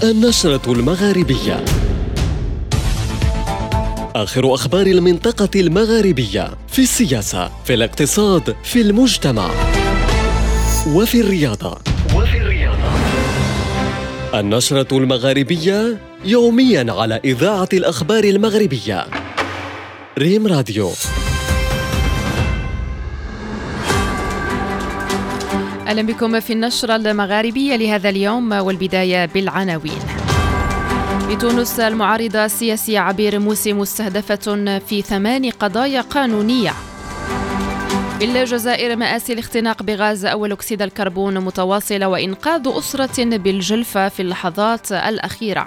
النشرة المغاربية. آخر أخبار المنطقة المغاربية في السياسة، في الاقتصاد، في المجتمع وفي الرياضة. النشرة المغاربية يومياً على إذاعة الأخبار المغربية ريم راديو. أهلا بكم في النشرة المغاربية لهذا اليوم، والبداية بالعناوين. بتونس المعارضة السياسية عبير موسي مستهدفة في 8 قضايا قانونية. بالجزائر مآسي الاختناق بغاز أول أكسيد الكربون متواصلة، وإنقاذ أسرة بالجلفة في اللحظات الأخيرة.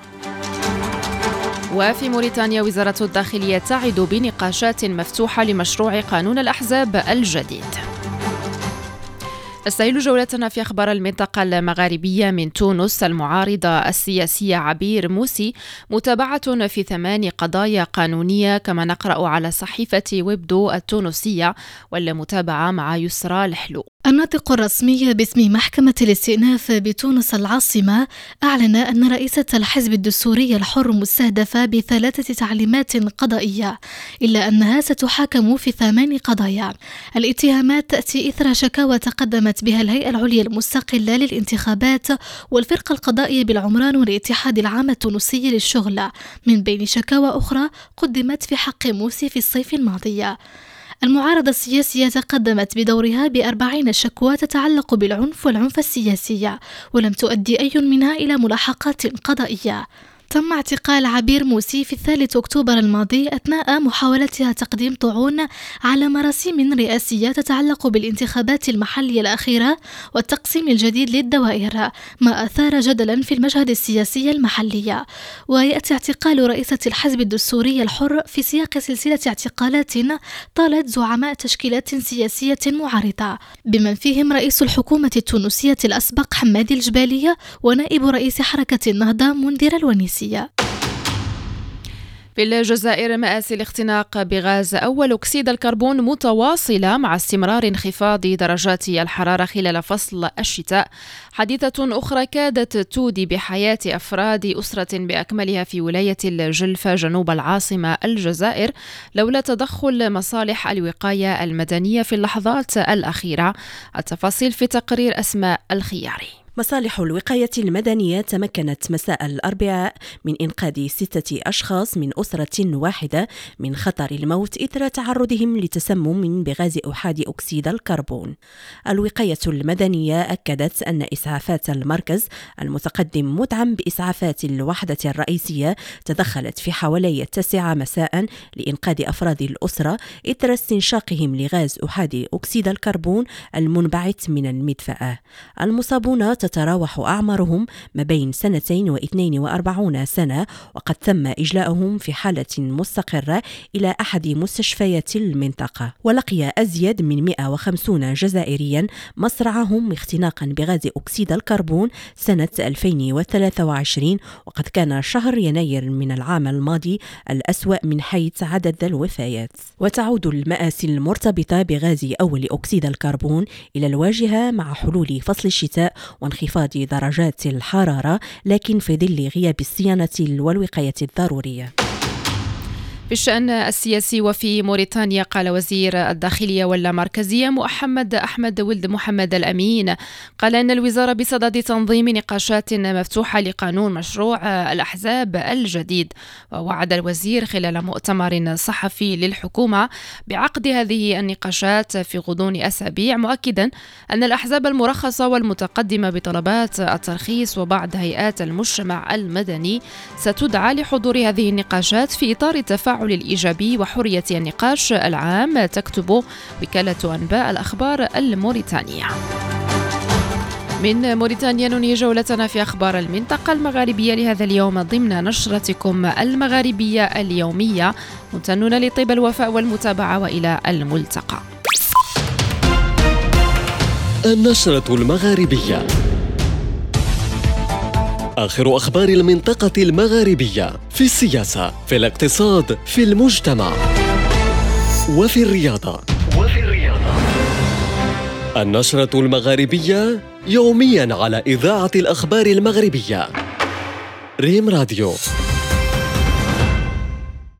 وفي موريتانيا وزارة الداخلية تعد بنقاشات مفتوحة لمشروع قانون الأحزاب الجديد. نستهل جولتنا في أخبار المنطقة المغاربية من تونس. المعارضة السياسية عبير موسي متابعة في 8 قضايا قانونية، كما نقرأ على صحيفة ويبدو التونسية، والمتابعة مع يسرى الحلو. الناطق الرسمي باسم محكمة الاستئناف بتونس العاصمة أعلن أن رئيسة الحزب الدستوري الحر مستهدفة ب3 تعليمات قضائية، إلا أنها ستحاكم في 8 قضايا. الاتهامات تأتي إثر شكاوى تقدمت بها الهيئة العليا المستقلة للانتخابات والفرقة القضائية بالعمران والاتحاد العام التونسي للشغل، من بين شكاوى أخرى قدمت في حق موسي في الصيف الماضي. المعارضة السياسية تقدمت بدورها ب40 شكوى تتعلق بالعنف والعنف السياسي، ولم تؤدي أي منها إلى ملاحقات قضائية. تم اعتقال عبير موسي في 3 أكتوبر الماضي أثناء محاولتها تقديم طعون على مراسيم رئاسية تتعلق بالانتخابات المحلية الأخيرة والتقسيم الجديد للدوائر، ما أثار جدلا في المشهد السياسي المحلي. ويأتي اعتقال رئيسة الحزب الدستوري الحر في سياق سلسلة اعتقالات طالت زعماء تشكيلات سياسية معارضة، بمن فيهم رئيس الحكومة التونسية الأسبق حمادي الجبالية ونائب رئيس حركة النهضة منذر الونيسي. في الجزائر مآسي الاختناق بغاز أول أكسيد الكربون متواصلة مع استمرار انخفاض درجات الحرارة خلال فصل الشتاء. حادثة أخرى كادت تودي بحياة أفراد أسرة بأكملها في ولاية الجلفة جنوب العاصمة الجزائر، لولا تدخل مصالح الوقاية المدنية في اللحظات الأخيرة. التفاصيل في تقرير أسماء الخياري. مصالح الوقاية المدنية تمكنت مساء الأربعاء من إنقاذ 6 أشخاص من أسرة واحدة من خطر الموت إثر تعرضهم لتسمم بغاز أحاد أكسيد الكربون. الوقاية المدنية أكدت أن إسعافات المركز المتقدم مدعم بإسعافات الوحدة الرئيسية تدخلت في حوالي 9 مساء لإنقاذ أفراد الأسرة إثر استنشاقهم لغاز أحاد أكسيد الكربون المنبعث من المدفأة. المصابون تتراوح أعمارهم ما بين 2 و42 سنة، وقد تم إجلاؤهم في حالة مستقرة إلى أحد مستشفيات المنطقة. ولقي أزيد من 150 جزائريا مصرعهم اختناقا بغاز أكسيد الكربون سنة 2023، وقد كان شهر يناير من العام الماضي الأسوأ من حيث عدد الوفيات. وتعود المآسي المرتبطة بغاز أول أكسيد الكربون إلى الواجهة مع حلول فصل الشتاء وانخفاض درجات الحرارة، لكن في ظل غياب الصيانة والوقاية الضرورية. في الشأن السياسي وفي موريتانيا، قال وزير الداخلية واللامركزية محمد أحمد ولد محمد الأمين قال أن الوزارة بصدد تنظيم نقاشات مفتوحة لقانون مشروع الأحزاب الجديد. ووعد الوزير خلال مؤتمر صحفي للحكومة بعقد هذه النقاشات في غضون أسابيع، مؤكدا أن الأحزاب المرخصة والمتقدمة بطلبات الترخيص وبعض هيئات المجتمع المدني ستدعى لحضور هذه النقاشات في إطار التفاعل الإيجابي وحرية النقاش العام، تكتب وكالة أنباء الأخبار الموريتانية. من موريتانيا ننهي جولتنا في أخبار المنطقة المغاربية لهذا اليوم ضمن نشرتكم المغاربية اليومية. ممتنون لطيب الوفاء والمتابعة، وإلى الملتقى. النشرة المغاربية، آخر أخبار المنطقة المغاربية في السياسة، في الاقتصاد، في المجتمع وفي الرياضة. النشرة المغاربية يومياً على إذاعة الأخبار المغربية ريم راديو.